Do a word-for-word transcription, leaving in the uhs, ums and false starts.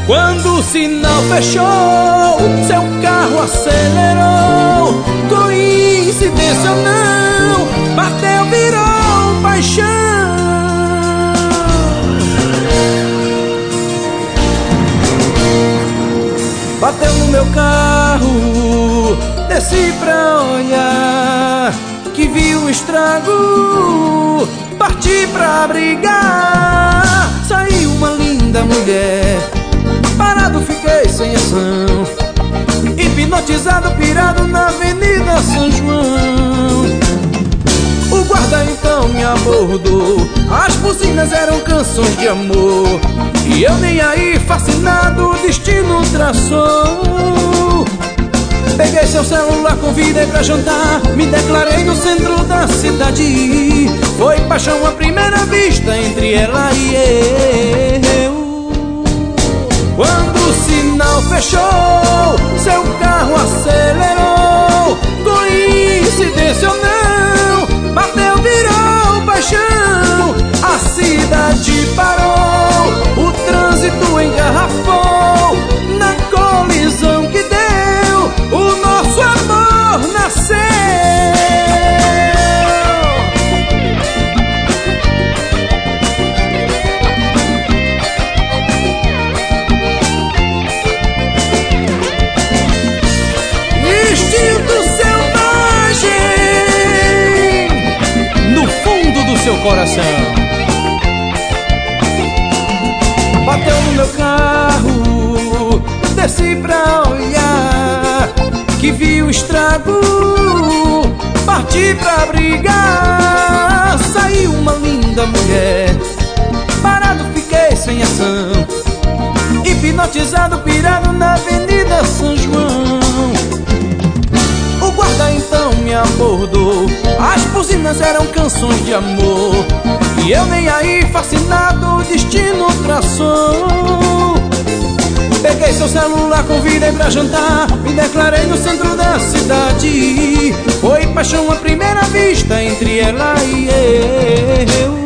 Quando o sinal fechou, seu carro acelerou. Coincidência ou não, bateu, virou paixão. Bateu no meu carro, desci pra olhar, que vi o estrago, parti pra brigar. Saiu uma linda mulher, parado fiquei sem ação, hipnotizado, pirado na Avenida São João. O guarda então me abordou, as buzinas eram canções de amor, e eu nem aí, fascinado, o destino traçou. Peguei seu celular, convidei pra jantar, me declarei no centro da cidade. Foi paixão à primeira vista entre ela e eu. Quando o sinal fechou, seu carro acelerou. Coincidência ou não, bateu, virou paixão. A cidade parou, o trânsito engarrafou. Na colisão que deu, o nosso amor nasceu. Instinto selvagem no fundo do seu coração. Bateu no meu carro, desci pra olhar, que vi o estrago, parti pra brigar. Saiu uma linda mulher, parado fiquei sem ação, hipnotizado, pirado na Avenida São João. O guarda então me abordou, as buzinas eram canções de amor, e eu nem aí, fascinado, o destino traçou. Peguei seu celular, convidei pra jantar, me declarei no centro da cidade. Foi paixão à primeira vista entre ela e eu.